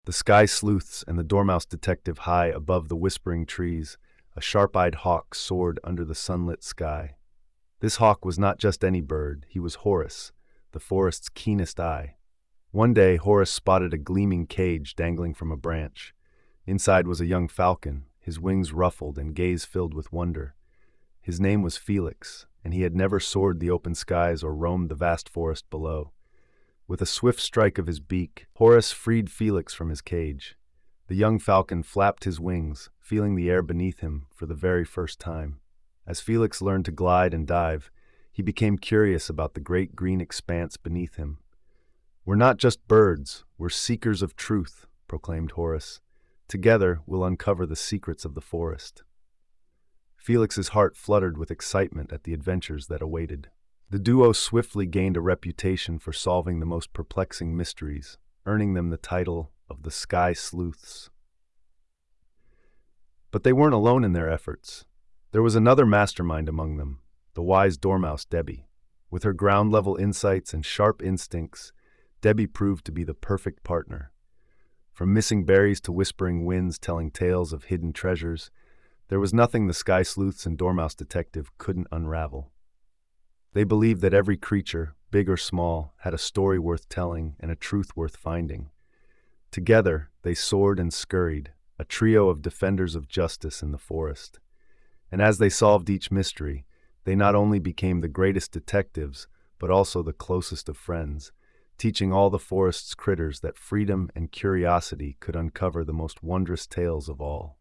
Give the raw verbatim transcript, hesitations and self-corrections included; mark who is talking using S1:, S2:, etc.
S1: The sky sleuths and the dormouse detective high above the whispering trees, a sharp-eyed hawk soared under the sunlit sky. This hawk was not just any bird, he was Horus, the forest's keenest eye. One day, Horus spotted a gleaming cage dangling from a branch. Inside was a young falcon, his wings ruffled and gaze filled with wonder. His name was Felix, and he had never soared the open skies or roamed the vast forest below. With a swift strike of his beak, Horus freed Felix from his cage. The young falcon flapped his wings, feeling the air beneath him for the very first time. As Felix learned to glide and dive, he became curious about the great green expanse beneath him. "We're not just birds, we're seekers of truth," proclaimed Horus. "Together, we'll uncover the secrets of the forest." Felix's heart fluttered with excitement at the adventures that awaited. The duo swiftly gained a reputation for solving the most perplexing mysteries, earning them the title of the Sky Sleuths. But they weren't alone in their efforts. There was another mastermind among them, the wise dormouse Debbie. With her ground-level insights and sharp instincts, Debbie proved to be the perfect partner. From missing berries to whispering winds telling tales of hidden treasures, there was nothing the Sky Sleuths and Dormouse Detective couldn't unravel. They believed that every creature, big or small, had a story worth telling and a truth worth finding. Together, they soared and scurried, a trio of defenders of justice in the forest. And as they solved each mystery, they not only became the greatest detectives, but also the closest of friends, teaching all the forest's critters that freedom and curiosity could uncover the most wondrous tales of all.